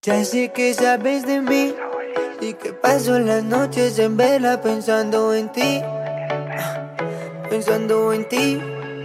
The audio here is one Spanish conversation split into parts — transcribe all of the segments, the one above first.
Ya sé que sabes de mí y que paso las noches en vela pensando en ti, pensando en ti.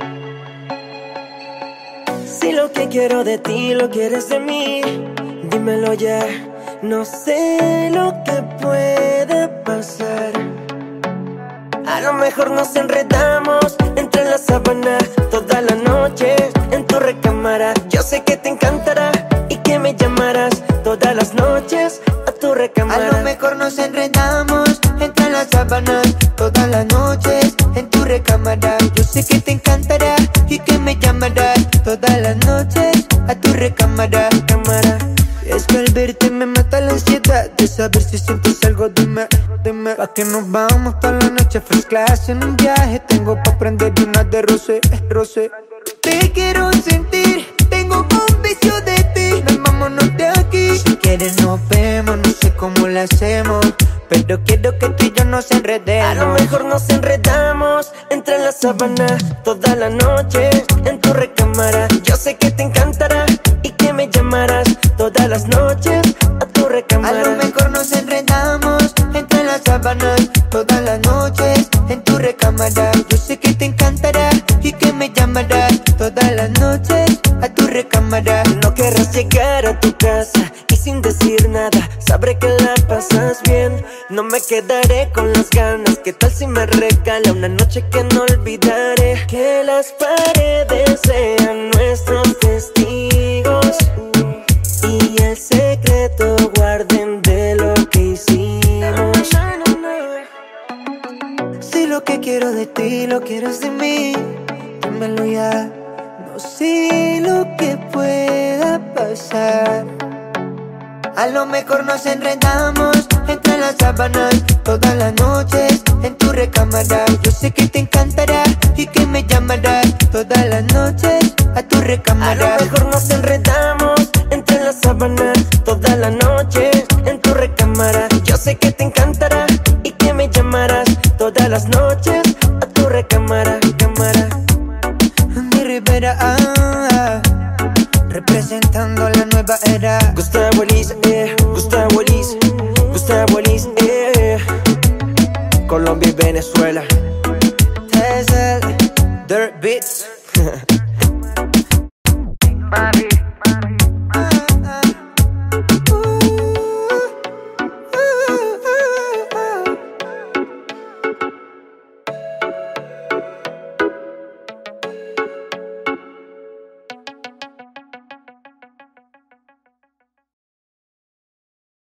Si lo que quiero de ti lo quieres de mí, dímelo ya. No sé lo que puede pasar. A lo mejor nos enredamos entre las sábanas toda la noche en tu recámara. Yo sé que te encantará y que me llamarás todas las noches a tu recámara. A lo mejor nos enredamos entre las sábanas todas las noches en tu recámara. Yo sé que te encantará y que me llamarás todas las noches a tu recámara, cámara. Y es que al verte me mata la ansiedad de saber si sientes algo, dime. Pa' que nos vamos toda la noche first class en un viaje. Tengo pa' prender una de rosé. Te quiero sentir, tengo un vicio de ti. Ven, vámonos de aquí. Si quieres nos vemos, no sé cómo lo hacemos, pero quiero que tú y yo nos enredemos. A lo mejor nos enredamos entre las sábanas toda la noche en tu recámara. Yo sé que te encantará y que me llamarás todas las noches a tu recámara. A lo mejor nos enredamos entre las sábanas todas las noches en tu recámara. Yo sé que te encantará y que me llamarás todas las noches a tu recámara. No querrás llegar a tu casa y sin decir nada sabré que la pasas bien. No me quedaré con las ganas. ¿Qué tal si me regala una noche que no olvidaré? Que las paredes sean nuestros testigos y el secreto guarden de lo que hicimos. Si lo que quiero de ti lo quieres de mí, dímelo ya. No sé lo que pueda pasar. A lo mejor nos enredamos entre las sábanas todas las noches en tu recámara. Yo sé que te encantará y que me llamarás todas las noches a tu recámara. A lo mejor nos enredamos entre las sábanas toda la noche en tu recámara. Yo sé que te encantará y que me llamarás todas las noches a tu recámara, cámara. Andy Rivera, representando la nueva era. Gustavo Elis, Gustavo Elis, Gustavo Elis, Colombia y Venezuela.